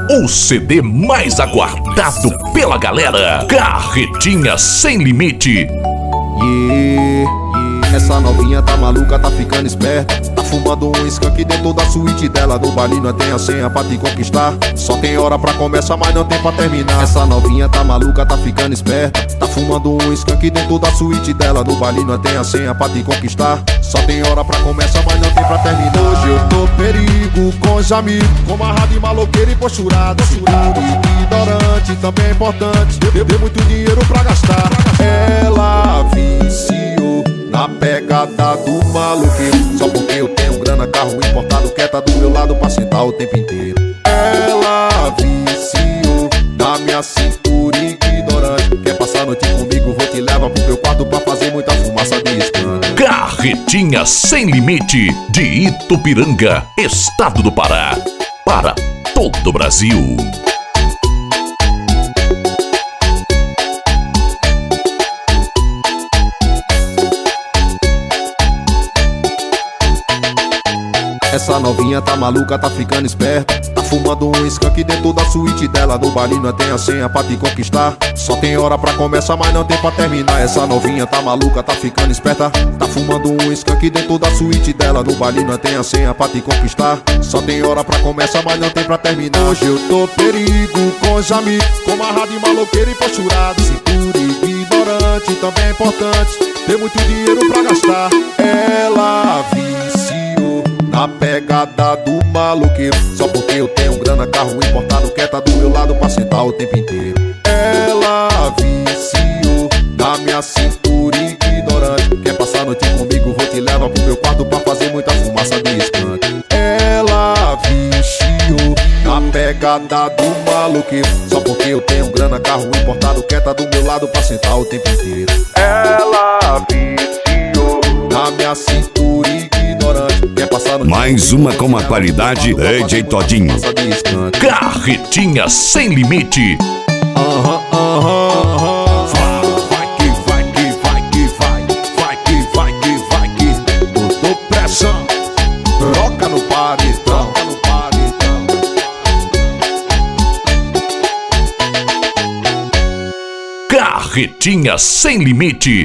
O CD mais aguardado pela galera. Carretinha Sem Limite. Essa novinha tá maluca, tá ficando esperta. Tá fumando um skunk dentro da suíte dela. No baile não tem a senha pra te conquistar. Só tem hora pra começar, mas não tem pra terminar. Essa novinha tá maluca, tá ficando esperta. Tá fumando um skunk dentro da suíte dela. No baile não tem a senha pra te conquistar. Só tem hora pra começar, mas não tem pra terminar. Hoje eu tô perigo com os amigos, com amarrado e maloqueiro e posturado. Seguro e ignorante, também é importante. Deu muito dinheiro pra gastar. Ela viciou na pegada do maloqueiro. Só porque eu tenho grana, carro importado, quer tá do meu lado pra sentar o tempo inteiro. Ela viciou na minha cintura ignorante. Quer passar a noite comigo, vou te levar pro meu quarto pra fazer muita fumaça de skunk. Carretinha Sem Limite, de Itupiranga, estado do Pará, para todo o Brasil. Essa novinha tá maluca, tá ficando esperta. Tá fumando um skunk dentro da suíte dela. No baile não tem a senha pra te conquistar. Só tem hora pra começar, mas não tem pra terminar. Essa novinha tá maluca, tá ficando esperta. Tá fumando um skunk dentro da suíte dela. No baile não tem a senha pra te conquistar. Só tem hora pra começar, mas não tem pra terminar. Hoje eu tô perigo com os amigos, com amarrado e maloqueiro e posturado. Cintura ignorante, também é importante. Tem muito dinheiro pra gastar. Ela viciou na pegada do maloqueiro. Só porque eu tenho grana, carro importado, quer tá do meu lado pra sentar o tempo inteiro. Ela viciou na minha cintura ignorante. Quer passar a noite comigo, vou te levar pro meu quarto pra fazer muita fumaça de skunk. Ela viciou na pegada do maloqueiro. Só porque eu tenho grana, carro importado, quer tá do meu lado pra sentar o tempo inteiro. Ela viciou na minha cintura ignorante. Quer passar no mais uma com a qualidade DJ Todinho. Carretinha Sem Limite. Vai que vai que vai que vai. Vai que vai que vai que. Botou pressão. Troca no paredão. Carretinha Sem Limite.